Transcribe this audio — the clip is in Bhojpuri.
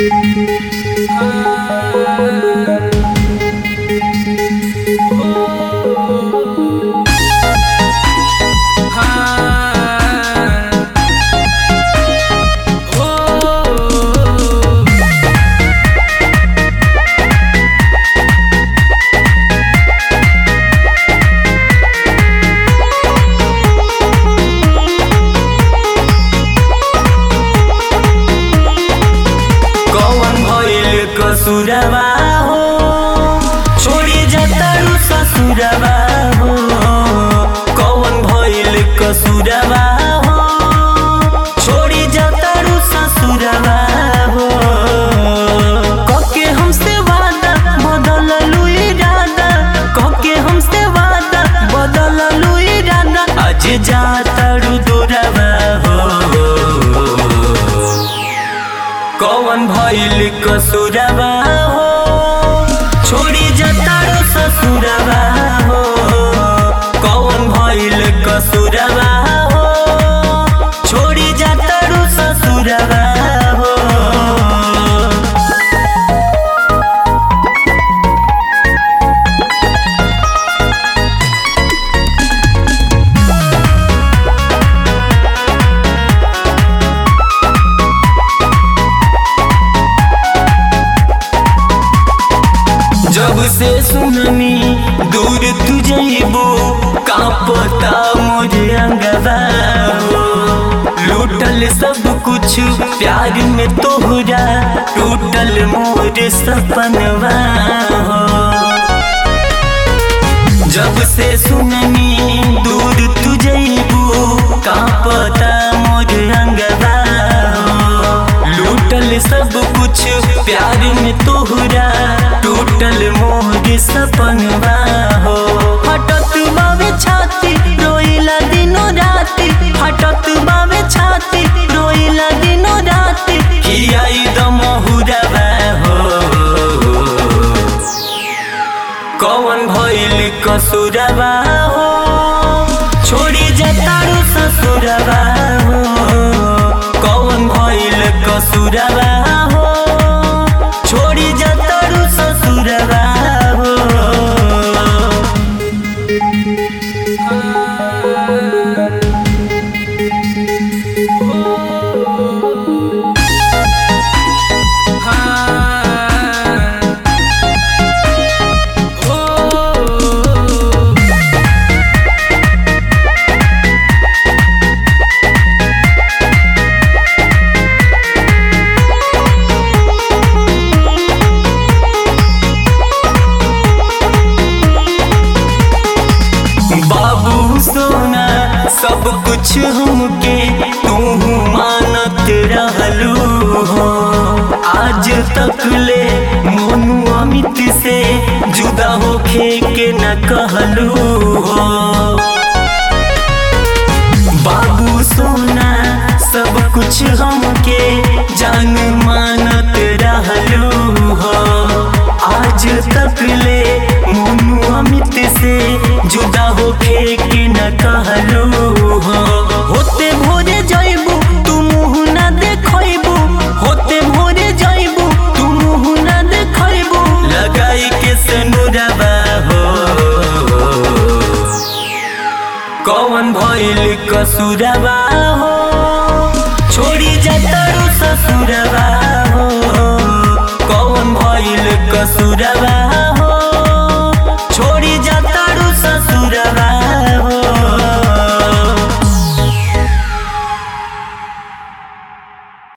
ससुरवा हो छोड़ी जतारू ससुरवा हो कौन भइल कसुरवा हो छोड़ी जतारू ससुरवा हो कके हमसे वादा बदललू इरादा कके हमसे वादा बदललू इरादा आज जातारू दूरवा हो कौन भइल कसुरवा हो छोड़ी जतारू ससुरवा हो कौन भइल कसुरवा हो छोड़ी जतारू ससुरवा हो जब से सुननी दूर तू जइबो कांपता मोरे अंगवा हो लूटल सब कुछ प्यार में तोहरा टूटल मोरे सपनवा हो जब से सुननी दूर तू जइबो कांपता मोरे अंगवा हो लूटल सब कुछ प्यार में तोहरा टूटल मोर सपनवा हो हटत बावे छाती रोइला दिनो राती हटत बावे छाती रोइला दिनो राती कियाई दमहुरवा हो कौन भइल कसुरवा हो छोड़ी जतारू ससुरवा हो कौन भइल कसुरवा हो छोड़ी जतारू ससुरवा हो सोना सब कुछ हमके तू मानत रहलू हो आज तक ले मोनू अमित से जुदा होके के न कहलू हो बाबू सोना सब कुछ हमके जान मानत रहलू हो आज तक ले मोनू अमित से जुदा होके के न कहलू हो होते भोरे जाइबू तू मुँह न देखइबू होते भोरे जाइबू तू मुँह न देखइबू लगाई के सनुरवा हो कौन भइल कसुरवा हो छोड़ी जतारू ससुरवा